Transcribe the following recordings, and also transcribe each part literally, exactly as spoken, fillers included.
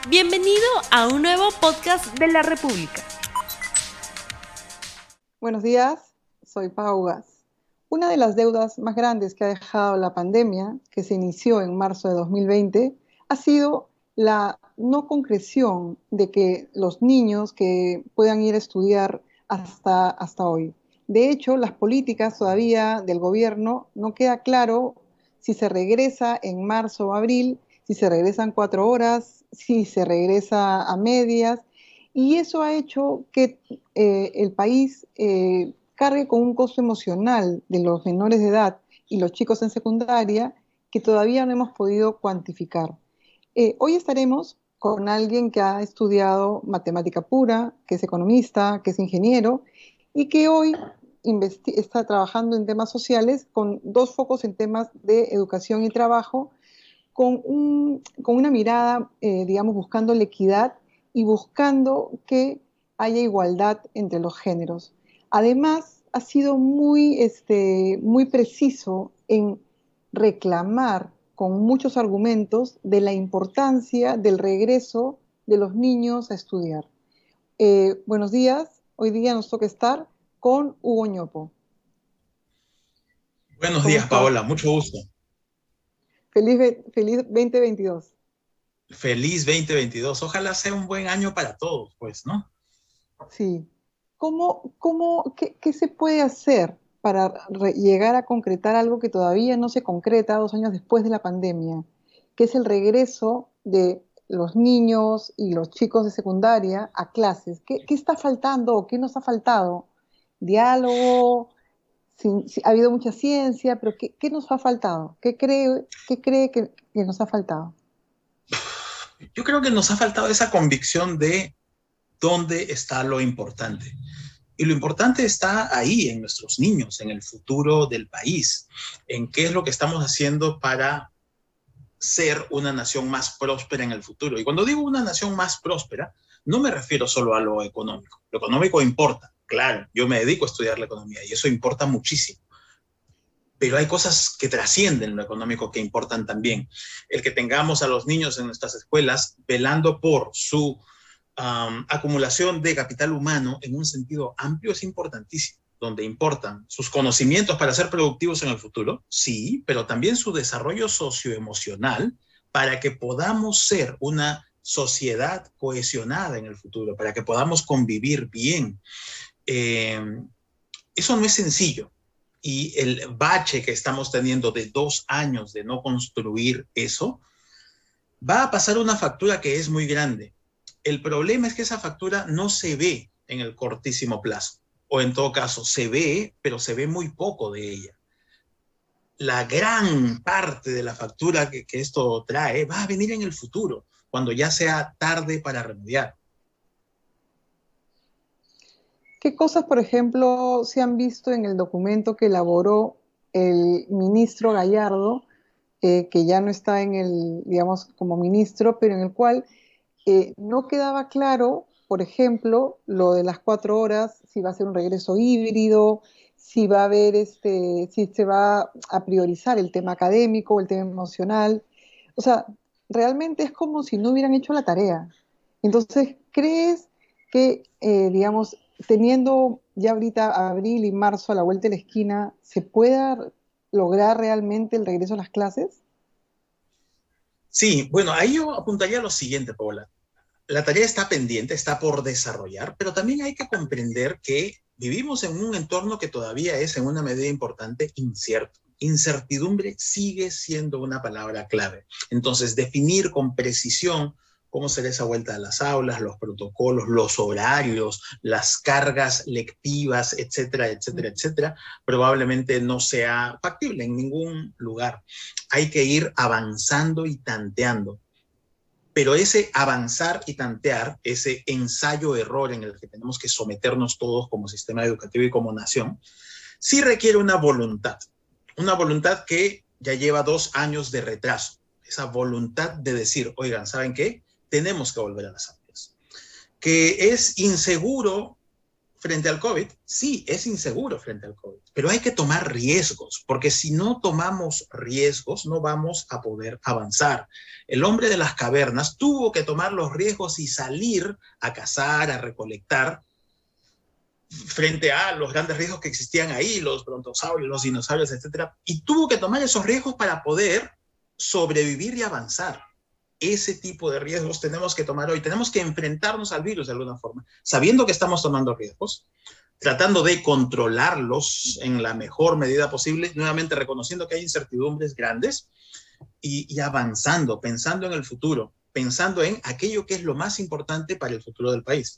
Bienvenido a un nuevo podcast de la República. Buenos días, soy Pau Gas. Una de las deudas más grandes que ha dejado la pandemia, que se inició en marzo de dos mil veinte, ha sido la no concreción de que los niños que puedan ir a estudiar hasta, hasta hoy. De hecho, las políticas todavía del gobierno no queda claro si se regresa en marzo o abril, si se regresan cuatro horas, si se regresa a medias, y eso ha hecho que eh, el país eh, cargue con un costo emocional de los menores de edad y los chicos en secundaria que todavía no hemos podido cuantificar. Eh, hoy estaremos con alguien que ha estudiado matemática pura, que es economista, que es ingeniero, y que hoy está trabajando en temas sociales con dos focos en temas de educación y trabajo, con, un, con una mirada, eh, digamos, buscando la equidad y buscando que haya igualdad entre los géneros. Además, ha sido muy, este, muy preciso en reclamar con muchos argumentos de la importancia del regreso de los niños a estudiar. Eh, buenos días, hoy día nos toca estar con Hugo Ñopo. Buenos ¿Cómo días, estás? Paola, mucho gusto. Feliz, feliz veinte veintidós. Feliz veinte veintidós. Ojalá sea un buen año para todos, pues, ¿no? Sí. ¿Cómo, cómo, qué, qué se puede hacer para re- llegar a concretar algo que todavía no se concreta dos años después de la pandemia, que es el regreso de los niños y los chicos de secundaria a clases? ¿Qué, qué está faltando o qué nos ha faltado? Diálogo, sin- si- ha habido mucha ciencia, pero ¿qué, qué nos ha faltado? ¿Qué cree, qué cree que, que nos ha faltado? Yo creo que nos ha faltado esa convicción de dónde está lo importante. Y lo importante está ahí, en nuestros niños, en el futuro del país, en qué es lo que estamos haciendo para ser una nación más próspera en el futuro. Y cuando digo una nación más próspera, no me refiero solo a lo económico. Lo económico importa, claro, yo me dedico a estudiar la economía y eso importa muchísimo. Pero hay cosas que trascienden lo económico que importan también. El que tengamos a los niños en nuestras escuelas velando por su um, acumulación de capital humano en un sentido amplio es importantísimo, donde importan sus conocimientos para ser productivos en el futuro, sí, pero también su desarrollo socioemocional para que podamos ser una sociedad cohesionada en el futuro, para que podamos convivir bien. Eh, eso no es sencillo. Y el bache que estamos teniendo de dos años de no construir eso, va a pasar una factura que es muy grande. El problema es que esa factura no se ve en el cortísimo plazo, o en todo caso se ve, pero se ve muy poco de ella. La gran parte de la factura que, que esto trae va a venir en el futuro, cuando ya sea tarde para remediar. ¿Qué cosas, por ejemplo, se han visto en el documento que elaboró el ministro Gallardo, eh, que ya no está en el, digamos, como ministro, pero en el cual eh, no quedaba claro, por ejemplo, lo de las cuatro horas, si va a ser un regreso híbrido, si va a haber, este, si se va a priorizar el tema académico o el tema emocional? O sea, realmente es como si no hubieran hecho la tarea. Entonces, ¿crees que, eh, digamos, teniendo ya ahorita abril y marzo a la vuelta de la esquina, se pueda lograr realmente el regreso a las clases? Sí, bueno, ahí yo apuntaría a lo siguiente, Paula. La tarea está pendiente, está por desarrollar, pero también hay que comprender que vivimos en un entorno que todavía es en una medida importante incierto. Incertidumbre sigue siendo una palabra clave. Entonces, definir con precisión cómo será esa vuelta a las aulas, los protocolos, los horarios, las cargas lectivas, etcétera, etcétera, etcétera, probablemente no sea factible en ningún lugar. Hay que ir avanzando y tanteando. Pero ese avanzar y tantear, ese ensayo-error en el que tenemos que someternos todos como sistema educativo y como nación, sí requiere una voluntad. Una voluntad que ya lleva dos años de retraso. Esa voluntad de decir, oigan, ¿saben qué? Tenemos que volver a las aulas. Que es inseguro frente al COVID, sí, es inseguro frente al COVID, pero hay que tomar riesgos, porque si no tomamos riesgos, no vamos a poder avanzar. El hombre de las cavernas tuvo que tomar los riesgos y salir a cazar, a recolectar, frente a los grandes riesgos que existían ahí, los brontosaurios, los dinosaurios, etcétera, y tuvo que tomar esos riesgos para poder sobrevivir y avanzar. Ese tipo de riesgos tenemos que tomar hoy. Tenemos que enfrentarnos al virus de alguna forma, sabiendo que estamos tomando riesgos, tratando de controlarlos en la mejor medida posible, nuevamente reconociendo que hay incertidumbres grandes y, y avanzando, pensando en el futuro, pensando en aquello que es lo más importante para el futuro del país.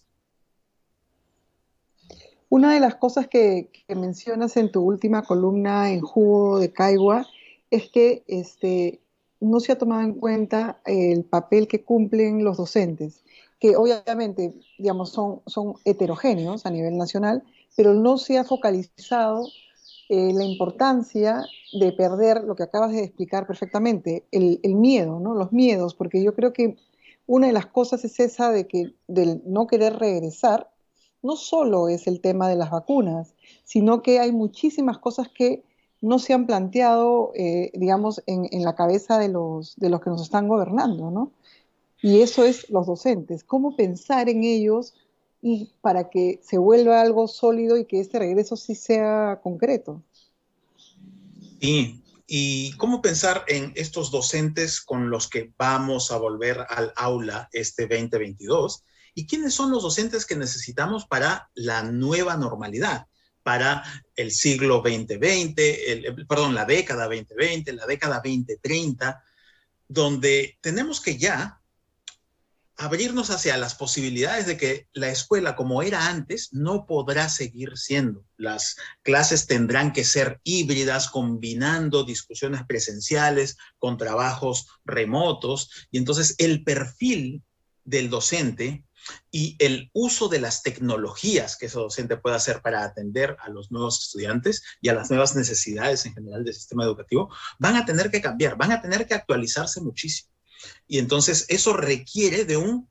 Una de las cosas que, que mencionas en tu última columna en Jugo de Caigua es que este, no se ha tomado en cuenta el papel que cumplen los docentes, que obviamente, digamos, son, son heterogéneos a nivel nacional, pero no se ha focalizado eh, la importancia de perder lo que acabas de explicar perfectamente, el, el miedo, ¿no? Los miedos, porque yo creo que una de las cosas es esa de que del no querer regresar. No solo es el tema de las vacunas, sino que hay muchísimas cosas que no se han planteado, eh, digamos, en, en la cabeza de los, de los que nos están gobernando, ¿no? Y eso es los docentes. ¿Cómo pensar en ellos y para que se vuelva algo sólido y que este regreso sí sea concreto? Sí, y cómo pensar en estos docentes con los que vamos a volver al aula este veinte veintidós. ¿Y quiénes son los docentes que necesitamos para la nueva normalidad? Para el siglo veinte veinte, el, perdón, la década veinte veinte, la década veinte treinta, donde tenemos que ya abrirnos hacia las posibilidades de que la escuela, como era antes, no podrá seguir siendo. Las clases tendrán que ser híbridas, combinando discusiones presenciales con trabajos remotos, y entonces el perfil del docente y el uso de las tecnologías que ese docente puede hacer para atender a los nuevos estudiantes y a las nuevas necesidades en general del sistema educativo, van a tener que cambiar, van a tener que actualizarse muchísimo. Y entonces eso requiere de un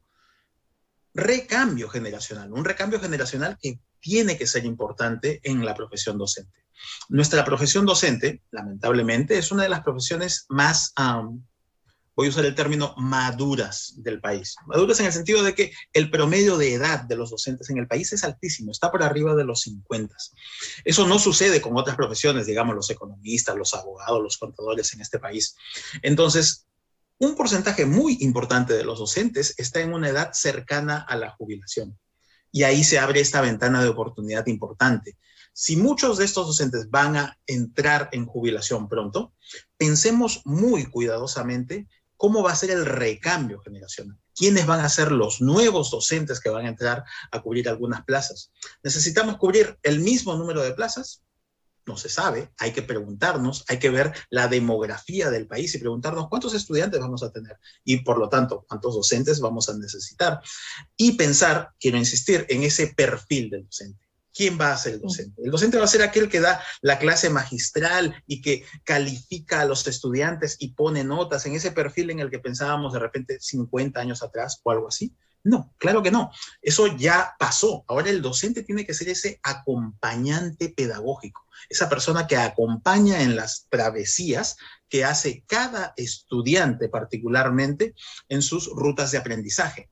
recambio generacional, un recambio generacional que tiene que ser importante en la profesión docente. Nuestra profesión docente, lamentablemente, es una de las profesiones más... Um, voy a usar el término maduras del país. Maduras en el sentido de que el promedio de edad de los docentes en el país es altísimo, está por arriba de los cincuenta. Eso no sucede con otras profesiones, digamos los economistas, los abogados, los contadores en este país. Entonces, un porcentaje muy importante de los docentes está en una edad cercana a la jubilación. Y ahí se abre esta ventana de oportunidad importante. Si muchos de estos docentes van a entrar en jubilación pronto, pensemos muy cuidadosamente cómo va a ser el recambio generacional. ¿Quiénes van a ser los nuevos docentes que van a entrar a cubrir algunas plazas? ¿Necesitamos cubrir el mismo número de plazas? No se sabe, hay que preguntarnos, hay que ver la demografía del país y preguntarnos cuántos estudiantes vamos a tener y, por lo tanto, cuántos docentes vamos a necesitar. Y pensar, quiero insistir, en ese perfil del docente. ¿Quién va a ser el docente? El docente va a ser aquel que da la clase magistral y que califica a los estudiantes y pone notas en ese perfil en el que pensábamos de repente cincuenta años atrás o algo así. No, claro que no. Eso ya pasó. Ahora el docente tiene que ser ese acompañante pedagógico, esa persona que acompaña en las travesías que hace cada estudiante particularmente en sus rutas de aprendizaje.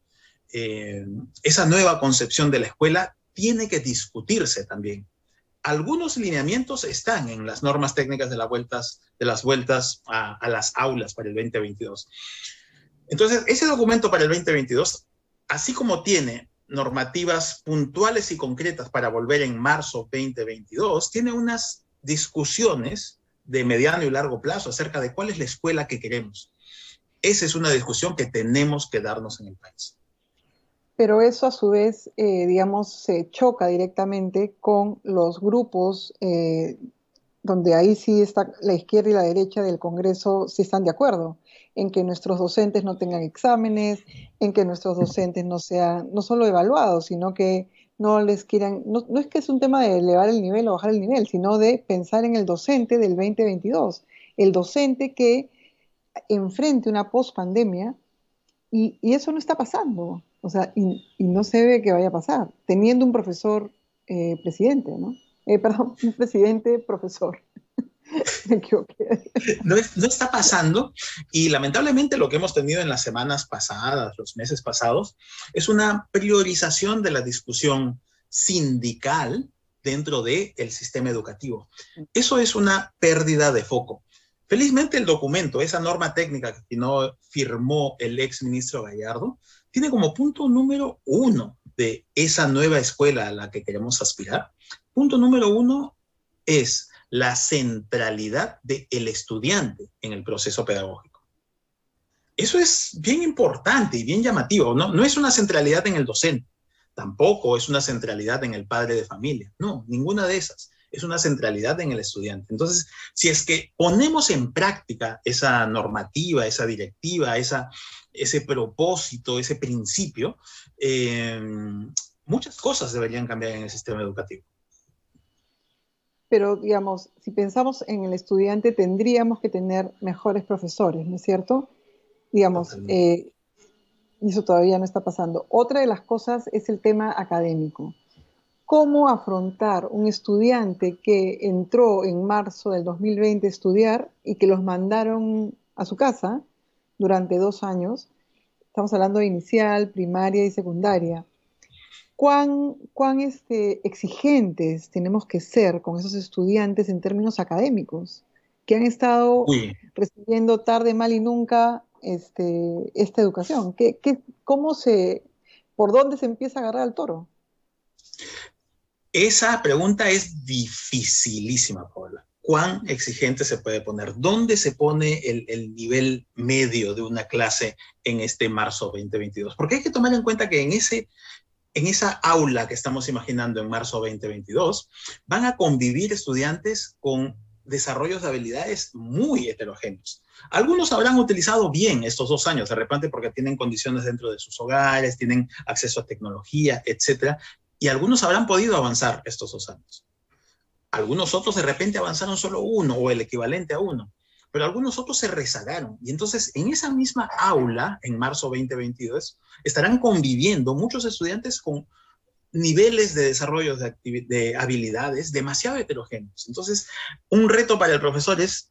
Eh, esa nueva concepción de la escuela tiene que discutirse también. Algunos lineamientos están en las normas técnicas de, las vueltas, de las vueltas a, a las aulas para el veinte veintidós. Entonces, ese documento para el veinte veintidós, así como tiene normativas puntuales y concretas para volver en marzo veinte veintidós, tiene unas discusiones de mediano y largo plazo acerca de cuál es la escuela que queremos. Esa es una discusión que tenemos que darnos en el país. Pero eso a su vez, eh, digamos, se choca directamente con los grupos eh, donde ahí sí está la izquierda y la derecha del Congreso sí están de acuerdo en que nuestros docentes no tengan exámenes, en que nuestros docentes no sean no solo evaluados, sino que no les quieran, no, no es que es un tema de elevar el nivel o bajar el nivel, sino de pensar en el docente del veinte veintidós, el docente que enfrente una pospandemia, y, y eso no está pasando. O sea, y, y no se ve que vaya a pasar. Teniendo un profesor eh, presidente, ¿no? Eh, perdón, un presidente profesor. Me equivoqué. No, es, no está pasando, y lamentablemente lo que hemos tenido en las semanas pasadas, los meses pasados, es una priorización de la discusión sindical dentro del sistema educativo. Eso es una pérdida de foco. Felizmente el documento, esa norma técnica que no firmó el ex ministro Gallardo, tiene como punto número uno de esa nueva escuela a la que queremos aspirar. Punto número uno es la centralidad del estudiante en el proceso pedagógico. Eso es bien importante y bien llamativo, ¿no? No es una centralidad en el docente, tampoco es una centralidad en el padre de familia, no, ninguna de esas. Es una centralidad en el estudiante. Entonces, si es que ponemos en práctica esa normativa, esa directiva, esa, ese propósito, ese principio, eh, muchas cosas deberían cambiar en el sistema educativo. Pero, digamos, si pensamos en el estudiante, tendríamos que tener mejores profesores, ¿no es cierto? Digamos, eh, y eso todavía no está pasando. Otra de las cosas es el tema académico. ¿Cómo afrontar un estudiante que entró en marzo del dos mil veinte a estudiar y que los mandaron a su casa durante dos años? Estamos hablando de inicial, primaria y secundaria. ¿Cuán, cuán este, exigentes tenemos que ser con esos estudiantes en términos académicos que han estado Uy. recibiendo tarde, mal y nunca este, esta educación? ¿Qué, qué, cómo se, ¿Por dónde se empieza a agarrar al toro? Esa pregunta es dificilísima, Paola. ¿Cuán exigente se puede poner? ¿Dónde se pone el, el nivel medio de una clase en este marzo veinte veintidós? Porque hay que tomar en cuenta que en, ese, en esa aula que estamos imaginando en marzo veinte veintidós van a convivir estudiantes con desarrollos de habilidades muy heterogéneos. Algunos habrán utilizado bien estos dos años, de repente porque tienen condiciones dentro de sus hogares, tienen acceso a tecnología, etcétera. Y algunos habrán podido avanzar estos dos años. Algunos otros de repente avanzaron solo uno o el equivalente a uno, pero algunos otros se rezagaron. Y entonces en esa misma aula, en marzo veinte veintidós, estarán conviviendo muchos estudiantes con niveles de desarrollo de, de habilidades demasiado heterogéneos. Entonces, un reto para el profesor es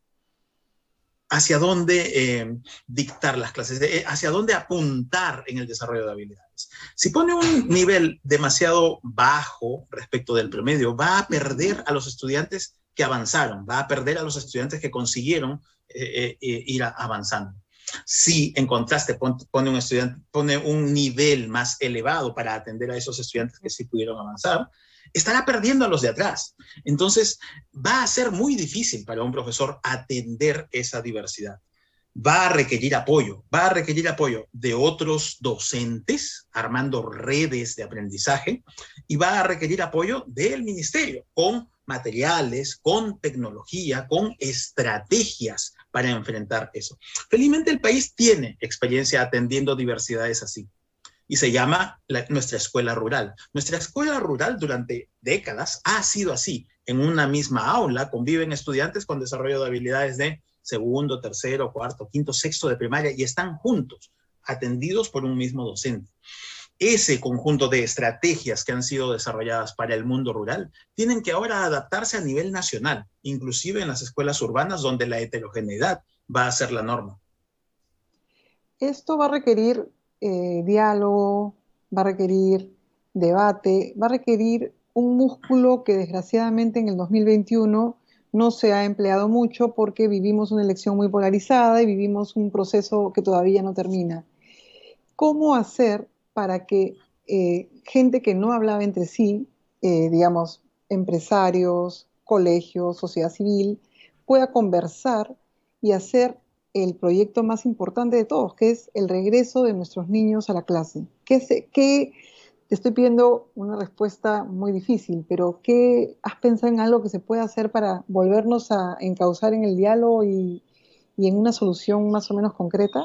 hacia dónde eh, dictar las clases, de, hacia dónde apuntar en el desarrollo de habilidades. Si pone un nivel demasiado bajo respecto del promedio, va a perder a los estudiantes que avanzaron, va a perder a los estudiantes que consiguieron eh, eh, ir a, avanzando. Si en contraste pone un, estudiante, pone un nivel más elevado para atender a esos estudiantes que sí pudieron avanzar, estará perdiendo a los de atrás. Entonces, va a ser muy difícil para un profesor atender esa diversidad. Va a requerir apoyo, va a requerir apoyo de otros docentes, armando redes de aprendizaje, y va a requerir apoyo del ministerio, con materiales, con tecnología, con estrategias para enfrentar eso. Felizmente el país tiene experiencia atendiendo diversidades así. Y se llama la, nuestra escuela rural. Nuestra escuela rural durante décadas ha sido así. En una misma aula conviven estudiantes con desarrollo de habilidades de segundo, tercero, cuarto, quinto, sexto de primaria y están juntos, atendidos por un mismo docente. Ese conjunto de estrategias que han sido desarrolladas para el mundo rural tienen que ahora adaptarse a nivel nacional, inclusive en las escuelas urbanas donde la heterogeneidad va a ser la norma. Esto va a requerir Eh, diálogo, va a requerir debate, va a requerir un músculo que desgraciadamente en el dos mil veintiuno no se ha empleado mucho porque vivimos una elección muy polarizada y vivimos un proceso que todavía no termina. ¿Cómo hacer para que eh, gente que no hablaba entre sí, eh, digamos, empresarios, colegios, sociedad civil, pueda conversar y hacer el proyecto más importante de todos, que es el regreso de nuestros niños a la clase? ¿Qué, se, qué, te estoy pidiendo una respuesta muy difícil, pero ¿qué has pensado en algo que se pueda hacer para volvernos a encauzar en el diálogo y, y en una solución más o menos concreta?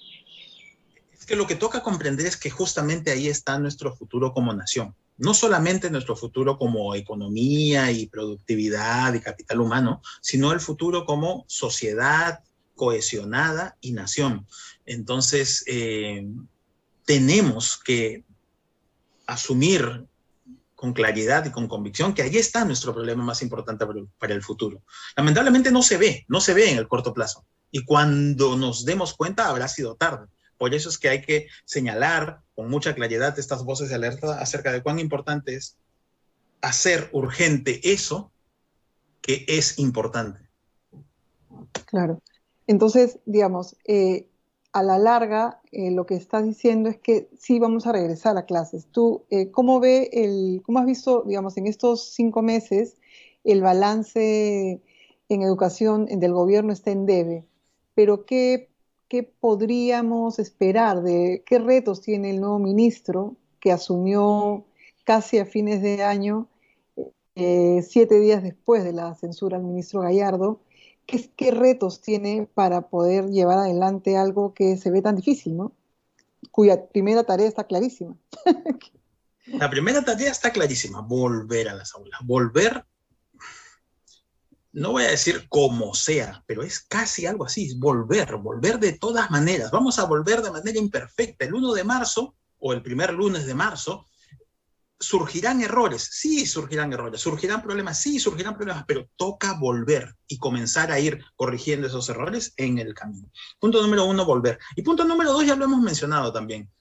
Es que lo que toca comprender es que justamente ahí está nuestro futuro como nación. No solamente nuestro futuro como economía y productividad y capital humano, sino el futuro como sociedad cohesionada y nación. Entonces, eh, tenemos que asumir con claridad y con convicción que ahí está nuestro problema más importante para el futuro. Lamentablemente no se ve, no se ve en el corto plazo. Y cuando nos demos cuenta habrá sido tarde. Por eso es que hay que señalar con mucha claridad estas voces de alerta acerca de cuán importante es hacer urgente eso que es importante. Claro. Entonces, digamos, eh, a la larga, eh, lo que estás diciendo es que sí vamos a regresar a clases. Tú, eh, ¿cómo ve el, cómo has visto, digamos, en estos cinco meses el balance en educación del gobierno está en debe? Pero ¿qué, qué podríamos esperar de qué retos tiene el nuevo ministro que asumió casi a fines de año, eh, siete días después de la censura al ministro Gallardo? ¿Qué, qué retos tiene para poder llevar adelante algo que se ve tan difícil, ¿no? Cuya primera tarea está clarísima. La primera tarea está clarísima, volver a las aulas. Volver, no voy a decir como sea, pero es casi algo así, volver, volver de todas maneras. Vamos a volver de manera imperfecta. El primero de marzo, o el primer lunes de marzo, ¿surgirán errores? Sí, surgirán errores. ¿Surgirán problemas? Sí, surgirán problemas, pero toca volver y comenzar a ir corrigiendo esos errores en el camino. Punto número uno, volver. Y punto número dos, ya lo hemos mencionado también.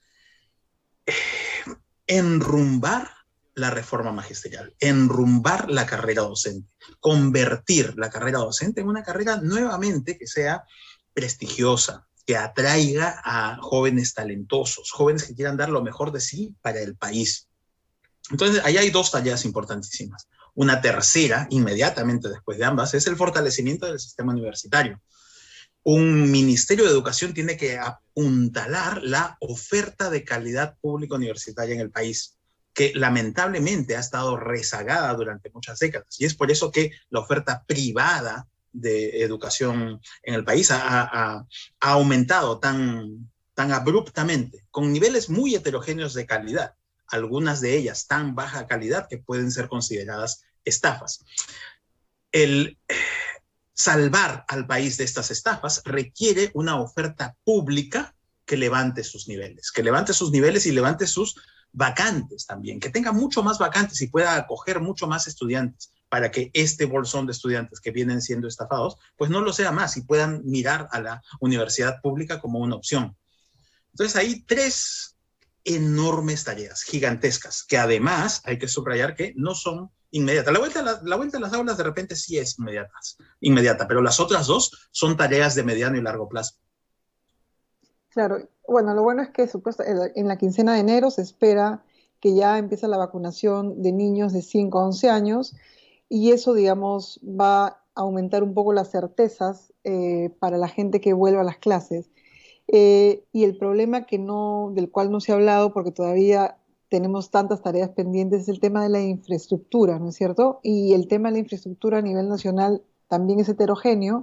Enrumbar la reforma magisterial, enrumbar la carrera docente, convertir la carrera docente en una carrera nuevamente que sea prestigiosa, que atraiga a jóvenes talentosos, jóvenes que quieran dar lo mejor de sí para el país. Entonces, ahí hay dos tareas importantísimas. Una tercera, inmediatamente después de ambas, es el fortalecimiento del sistema universitario. Un ministerio de educación tiene que apuntalar la oferta de calidad pública universitaria en el país, que lamentablemente ha estado rezagada durante muchas décadas. Y es por eso que la oferta privada de educación en el país ha, ha, ha aumentado tan, tan abruptamente, con niveles muy heterogéneos de calidad. Algunas de ellas tan baja calidad que pueden ser consideradas estafas. El salvar al país de estas estafas requiere una oferta pública que levante sus niveles, que levante sus niveles y levante sus vacantes también, que tenga mucho más vacantes y pueda acoger mucho más estudiantes para que este bolsón de estudiantes que vienen siendo estafados, pues no lo sea más y puedan mirar a la universidad pública como una opción. Entonces hay tres enormes tareas, gigantescas, que además hay que subrayar que no son inmediatas. La vuelta a, la, la vuelta a las aulas de repente sí es inmediata, inmediata, pero las otras dos son tareas de mediano y largo plazo. Claro, bueno, lo bueno es que supuesto, en la quincena de enero se espera que ya empiece la vacunación de niños de cinco a once años y eso, digamos, va a aumentar un poco las certezas eh, para la gente que vuelva a las clases. Eh, y el problema que no, del cual no se ha hablado, porque todavía tenemos tantas tareas pendientes, es el tema de la infraestructura, ¿no es cierto? Y el tema de la infraestructura a nivel nacional también es heterogéneo,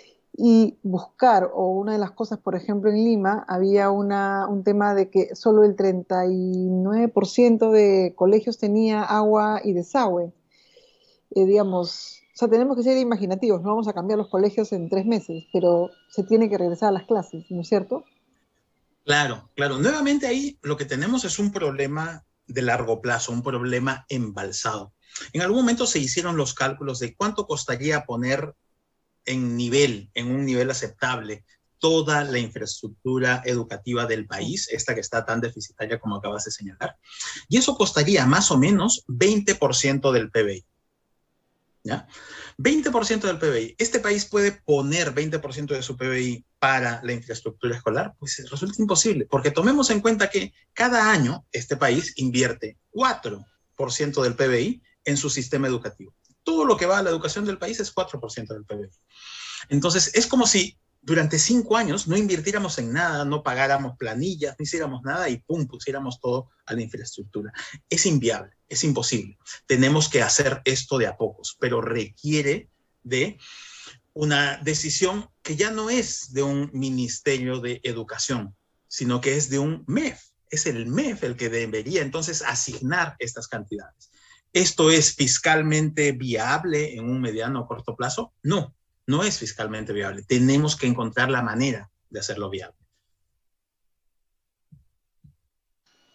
y buscar, o una de las cosas, por ejemplo, en Lima, había una, un tema de que solo el treinta y nueve por ciento de colegios tenía agua y desagüe. Eh, digamos, o sea, tenemos que ser imaginativos, no vamos a cambiar los colegios en tres meses, pero se tiene que regresar a las clases, ¿no es cierto? Claro, claro. Nuevamente ahí lo que tenemos es un problema de largo plazo, un problema embalsado. En algún momento se hicieron los cálculos de cuánto costaría poner en nivel, en un nivel aceptable, toda la infraestructura educativa del país, esta que está tan deficitaria como acabas de señalar, y eso costaría más o menos veinte por ciento del P B I. ¿Ya? veinte por ciento del P B I. ¿Este país puede poner veinte por ciento de su P B I para la infraestructura escolar? Pues resulta imposible, porque tomemos en cuenta que cada año este país invierte cuatro por ciento del P B I en su sistema educativo. Todo lo que va a la educación del país es cuatro por ciento del P B I. Entonces, es como si durante cinco años no invirtiéramos en nada, no pagáramos planillas, no hiciéramos nada y pum, pusiéramos todo a la infraestructura. Es inviable, es imposible. Tenemos que hacer esto de a pocos, pero requiere de una decisión que ya no es de un Ministerio de Educación, sino que es de un M E F. Es el M E F el que debería entonces asignar estas cantidades. ¿Esto es fiscalmente viable en un mediano o corto plazo? No, no es fiscalmente viable. Tenemos que encontrar la manera de hacerlo viable.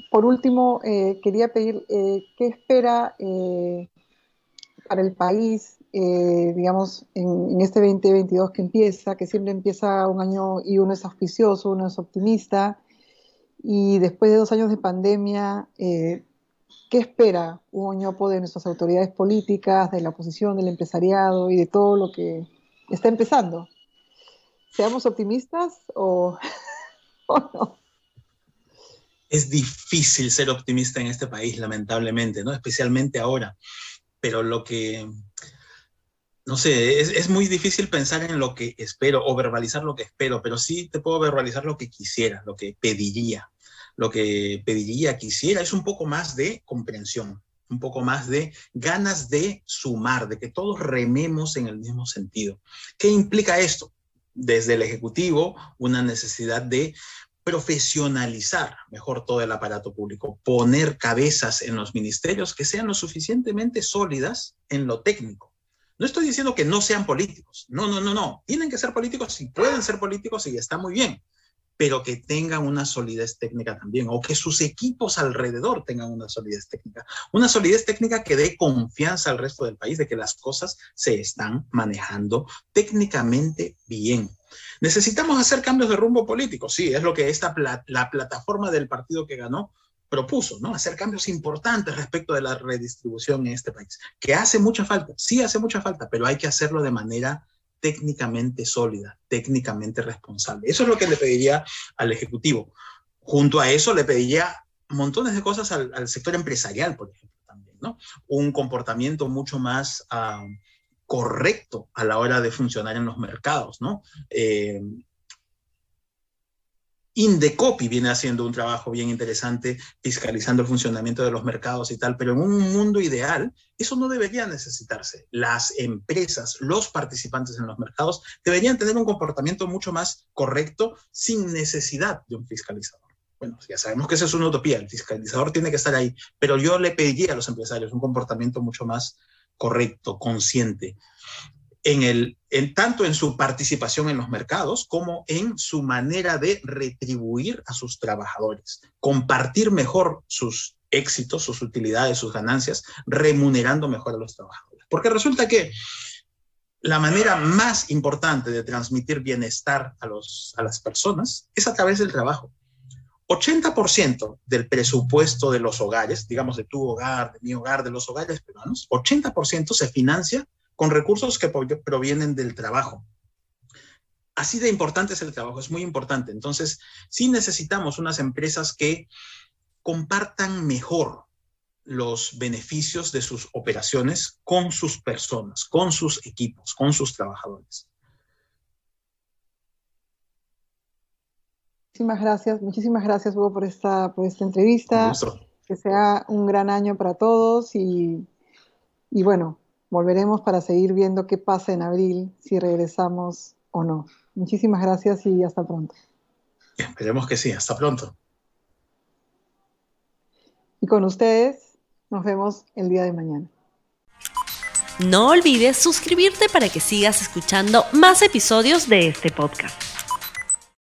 por último, eh, quería pedir, eh, ¿qué espera eh, para el país, eh, digamos, en, en este veinte veintidós que empieza, que siempre empieza un año y uno es auspicioso, uno es optimista, y después de dos años de pandemia, eh, ¿qué espera Huoñopo de nuestras autoridades políticas, de la oposición, del empresariado y de todo lo que está empezando? ¿Seamos optimistas o, o no? Es difícil ser optimista en este país, lamentablemente, ¿no? Especialmente ahora. Pero lo que, no sé, es, es muy difícil pensar en lo que espero o verbalizar lo que espero, pero sí te puedo verbalizar lo que quisiera, lo que pediría. Lo que pediría, quisiera, es un poco más de comprensión, un poco más de ganas de sumar, de que todos rememos en el mismo sentido. ¿Qué implica esto? Desde el Ejecutivo, una necesidad de profesionalizar mejor todo el aparato público, poner cabezas en los ministerios que sean lo suficientemente sólidas en lo técnico. No estoy diciendo que no sean políticos, no, no, no, no. Tienen que ser políticos y pueden ser políticos y está muy bien, pero que tengan una solidez técnica también, o que sus equipos alrededor tengan una solidez técnica. Una solidez técnica que dé confianza al resto del país de que las cosas se están manejando técnicamente bien. ¿Necesitamos hacer cambios de rumbo político? Sí, es lo que esta pla- la plataforma del partido que ganó propuso, ¿no? Hacer cambios importantes respecto de la redistribución en este país, que hace mucha falta, sí hace mucha falta, pero hay que hacerlo de manera técnicamente sólida, técnicamente responsable. Eso es lo que le pediría al Ejecutivo. Junto a eso le pediría montones de cosas al, al sector empresarial, por ejemplo, también, ¿no? Un comportamiento mucho más uh, correcto a la hora de funcionar en los mercados, ¿no? Eh, Indecopi viene haciendo un trabajo bien interesante fiscalizando el funcionamiento de los mercados y tal, pero en un mundo ideal eso no debería necesitarse. Las empresas, los participantes en los mercados deberían tener un comportamiento mucho más correcto sin necesidad de un fiscalizador. Bueno, ya sabemos que esa es una utopía, el fiscalizador tiene que estar ahí, pero yo le pediría a los empresarios un comportamiento mucho más correcto, consciente, en el, en, tanto en su participación en los mercados como en su manera de retribuir a sus trabajadores, compartir mejor sus éxitos, sus utilidades, sus ganancias, remunerando mejor a los trabajadores. Porque resulta que la manera más importante de transmitir bienestar a, los, a las personas es a través del trabajo. ochenta por ciento del presupuesto de los hogares, digamos de tu hogar, de mi hogar, de los hogares peruanos, ochenta por ciento se financia con recursos que provienen del trabajo. Así de importante es el trabajo, es muy importante. Entonces, sí necesitamos unas empresas que compartan mejor los beneficios de sus operaciones con sus personas, con sus equipos, con sus trabajadores. Muchísimas gracias, muchísimas gracias, Hugo, por esta, por esta entrevista. Un gusto. Que sea un gran año para todos y, y bueno, volveremos para seguir viendo qué pasa en abril, si regresamos o no. Muchísimas gracias y hasta pronto. Esperemos que sí, hasta pronto. Y con ustedes nos vemos el día de mañana. No olvides suscribirte para que sigas escuchando más episodios de este podcast.